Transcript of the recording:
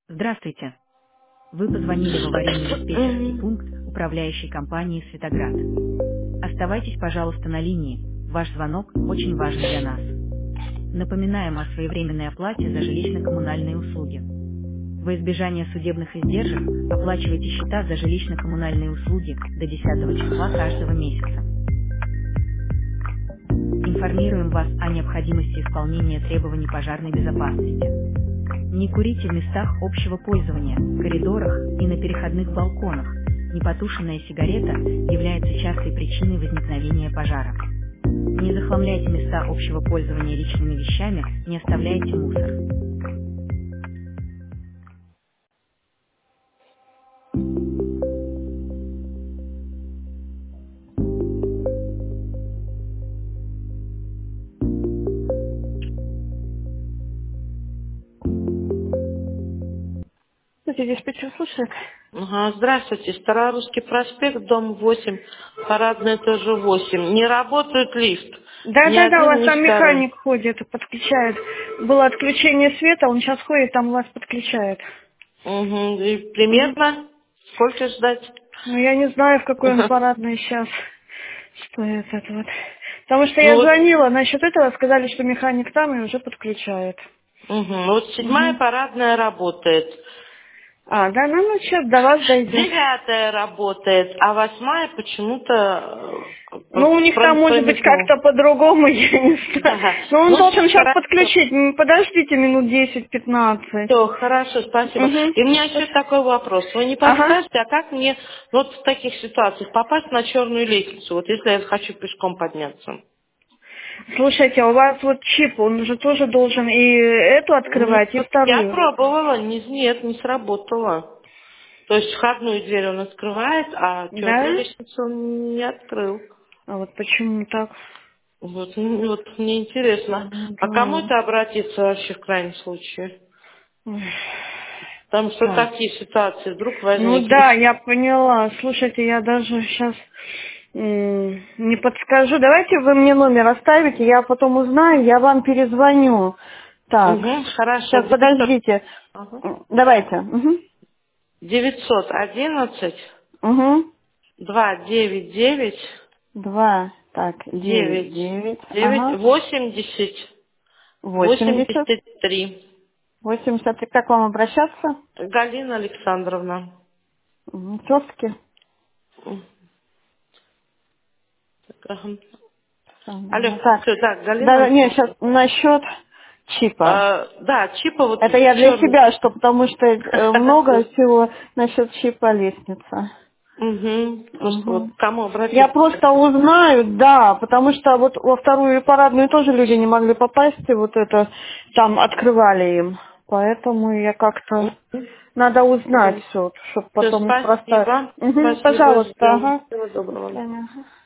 Здравствуйте. Вы позвонили в аварийно-диспетчерский пункт управляющей компании «Светоград». Оставайтесь, пожалуйста, на линии. Ваш звонок очень важен для нас. Напоминаем о своевременной оплате за жилищно-коммунальные услуги. Во избежание судебных издержек оплачивайте счета за жилищно-коммунальные услуги до 10 числа каждого месяца. Информируем вас о необходимости исполнения требований пожарной безопасности. Не курите в местах общего пользования, коридорах и на переходных балконах. Непотушенная сигарета является частой причиной возникновения пожара. Не захламляйте места общего пользования личными вещами, не оставляйте мусор. Диспетчер слушает. Ага, здравствуйте, Старорусский проспект, дом 8, Парадная тоже 8. Не работает лифт. Ни Да, у один, вас ни там второй. механик ходит и подключает. Было отключение света, он сейчас ходит, там вас подключает. Угу. И Мгм. примерно сколько ждать? Ну, я не знаю, в какой он парадный сейчас стоит это вот. Потому что Ну я вот, звонила насчет этого, сказали, что механик там и уже подключает. вот 7-я Мгм. парадная работает. А, да, ну сейчас до вас дойдет. 9-я работает, а 8-я почему-то Ну, у них там может быть промелькнула. как-то по-другому, я не знаю. Ага. Но он Ну, должен сейчас хорошо. подключить. Подождите минут 10-15. Все, хорошо, спасибо. Угу. И у меня еще такой вопрос. Вы не Ага. подскажете, а как мне вот в таких ситуациях попасть на черную лестницу, вот если я хочу пешком подняться? Слушайте, а у вас вот чип, он же тоже должен и эту Нет, открывать, и я вторую. пробовала, нет, не сработало. То есть входную дверь он открывает, а черную Да? лестницу он не открыл. А вот почему так? Вот, вот мне интересно, а кому Да. это обратиться вообще в крайнем случае? Ой. Потому что Так. такие ситуации вдруг Ну возникнут. да, я поняла. Слушайте, я даже сейчас не подскажу. Давайте вы мне номер оставите, я потом узнаю, я вам перезвоню. Так, Угу, хорошо, сейчас подождите. Ага. Давайте. Угу. 911 Угу. 299 2, так, 9, 9 9, 9 ага, 80 80, 83. 80. И как вам обращаться? Галина Александровна. Тёстки. М, так, ага. Алло, Так, все, да, Галина да, нет, сейчас Александровна. насчет чипа. Да, чипа вот Это я для черный. себя, что потому что много Хорошо. всего насчет чипа лестница. Угу. Просто вот Мгм. к кому Я обратиться? просто узнаю, да, потому что вот во вторую парадную тоже люди не могли попасть, и вот это там открывали им. Поэтому я как-то надо узнать все, чтобы Все, потом не просто. спасибо. Мгм, Спасибо, пожалуйста, ждем. ага. Всего До доброго. свидания. Ага.